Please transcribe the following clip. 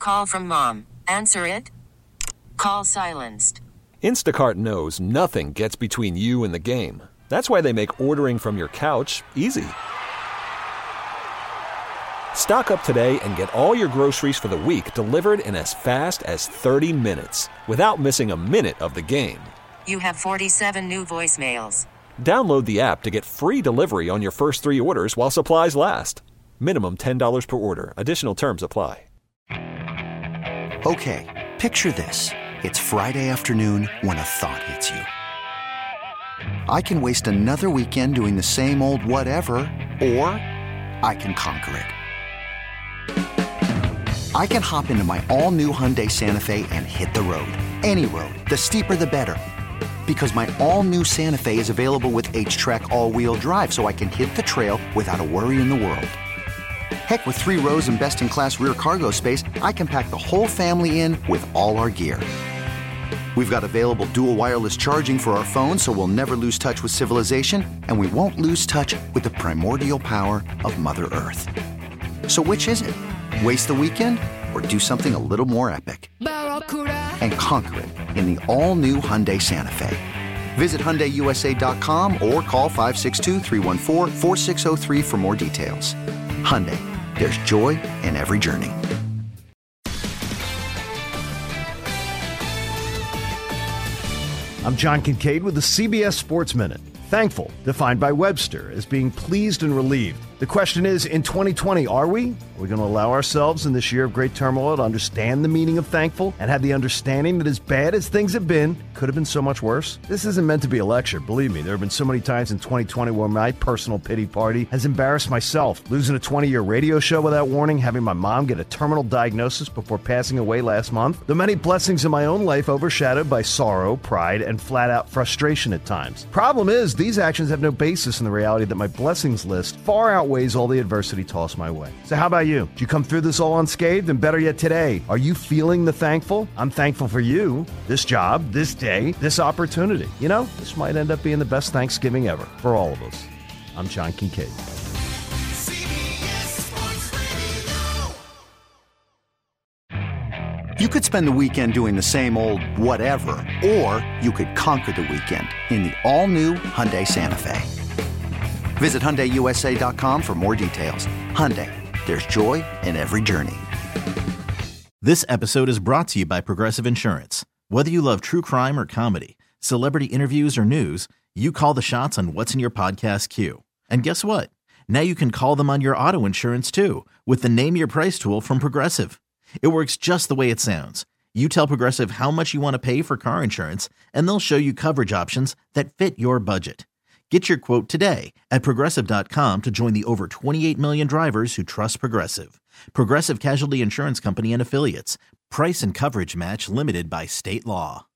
call from mom. Answer it. Call silenced. Instacart knows nothing gets between you and the game. That's why they make ordering from your couch easy. Stock up today and get all your groceries for the week delivered in as fast as 30 minutes without missing a minute of the game. You have 47 new voicemails. Download the app to get free delivery on your first 3 orders while supplies last. Minimum $10 per order. Additional terms apply. Okay, picture this. It's Friday afternoon when a thought hits you. I can waste another weekend doing the same old whatever, or I can conquer it. I can hop into my all-new Hyundai Santa Fe and hit the road. Any road. The steeper the better. Because my all-new Santa Fe is available with H-Track all-wheel drive, so I can hit the trail without a worry in the world. Heck, with 3 rows and best-in-class rear cargo space, I can pack the whole family in with all our gear. We've got available dual wireless charging for our phones, so we'll never lose touch with civilization, and we won't lose touch with the primordial power of Mother Earth. So which is it? Waste the weekend or do something a little more epic? And conquer it in the all-new Hyundai Santa Fe. Visit HyundaiUSA.com or call 562-314-4603 for more details. Hyundai, there's joy in every journey. I'm John Kincaid with the CBS Sports Minute. Thankful, defined by Webster, as being pleased and relieved. The question is, in 2020, are we? Are we going to allow ourselves in this year of great turmoil to understand the meaning of thankful and have the understanding that as bad as things have been, could have been so much worse? This isn't meant to be a lecture. Believe me, there have been so many times in 2020 where my personal pity party has embarrassed myself. Losing a 20-year radio show without warning, having my mom get a terminal diagnosis before passing away last month. The many blessings in my own life overshadowed by sorrow, pride, and flat-out frustration at times. Problem is, these actions have no basis in the reality that my blessings list far outweighs all the adversity tossed my way. So how about you? Did you come through this all unscathed? And better yet today, are you feeling the thankful? I'm thankful for you, this job, this day, this opportunity. You know, this might end up being the best Thanksgiving ever for all of us. I'm John Kincaid. You could spend the weekend doing the same old whatever, or you could conquer the weekend in the all-new Hyundai Santa Fe. Visit HyundaiUSA.com for more details. Hyundai, there's joy in every journey. This episode is brought to you by Progressive Insurance. Whether you love true crime or comedy, celebrity interviews or news, you call the shots on what's in your podcast queue. And guess what? Now you can call them on your auto insurance too with the Name Your Price tool from Progressive. It works just the way it sounds. You tell Progressive how much you want to pay for car insurance, and they'll show you coverage options that fit your budget. Get your quote today at Progressive.com to join the over 28 million drivers who trust Progressive. Progressive Casualty Insurance Company and Affiliates. Price and coverage match limited by state law.